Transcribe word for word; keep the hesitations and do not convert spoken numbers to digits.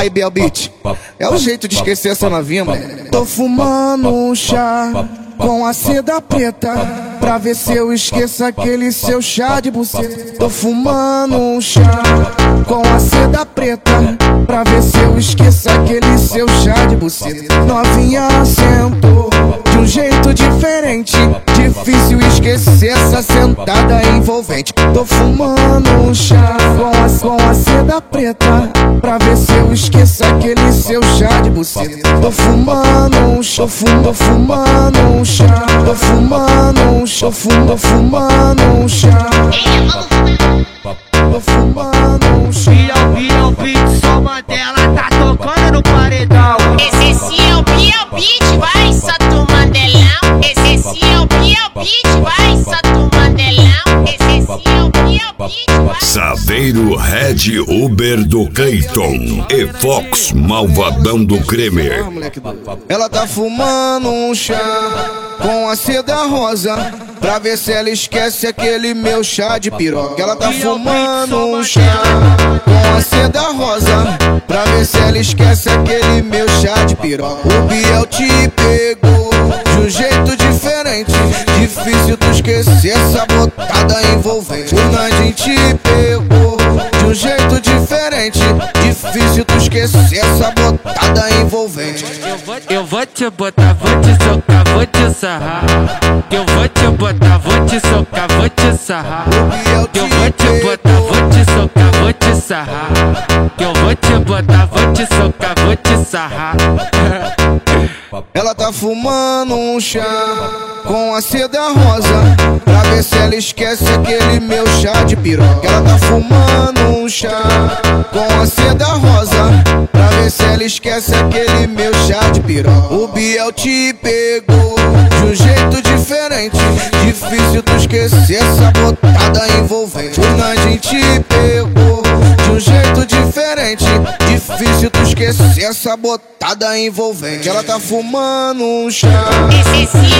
Aí, Biel Beat, é o jeito de esquecer essa novinha, mano. Tô fumando um chá com a seda preta, pra ver se eu esqueço aquele seu chá de buceta. Tô fumando um chá com a seda preta, pra ver se eu esqueço aquele seu chá de buceta. Novinha sentou de um jeito diferente, difícil esquecer essa sentada envolvente. Tô fumando um chá com a, com a seda preta, pra ver se eu esqueço aquele seu chá de buceta. Tô fumando um chá, tô fumando um chá, tô fumando um chá, tô fumando um chá, tô fumando um chá. Biel, Biel Beat, só Mandela tá tocando no paredão. Esse é o Biel Beat, vai só tu Mandelão. Esse é o Biel Beat, vai só tu Mandelão. Esse é o Biel Beat, vai. Saveiro Red Uber do Cleiton e Fox Malvadão do Creme. Ela tá fumando um chá com a seda rosa, pra ver se ela esquece aquele meu chá de piroca. Ela tá fumando um chá com a seda rosa, pra ver se ela esquece aquele meu chá de piroca. O Biel te pegou de um jeito diferente, difícil tu esquecer essa botada envolvente. O Nandinho te pegou de um jeito diferente, difícil tu esquecer essa botada envolvente. Eu vou, eu vou te botar, vou te socar, vou te sarrar. Eu vou te botar, vou te socar, vou te sarrar. Eu vou te botar, vou te socar, vou te sarrar. Eu vou te botar, vou te socar, vou te sarrar. Ela tá fumando um chá com a seda rosa, pra ver se ela esquece aquele meu chá de piroca. Ela tá fumando um chá com a seda rosa, pra ver se ela esquece aquele meu chá de piroca. O Biel te pegou de um jeito diferente, difícil tu esquecer essa botada envolvente. O Nandinho te pegou de um jeito diferente, difícil tu esquecer essa botada envolvente. Ela tá fumando um chá. Esse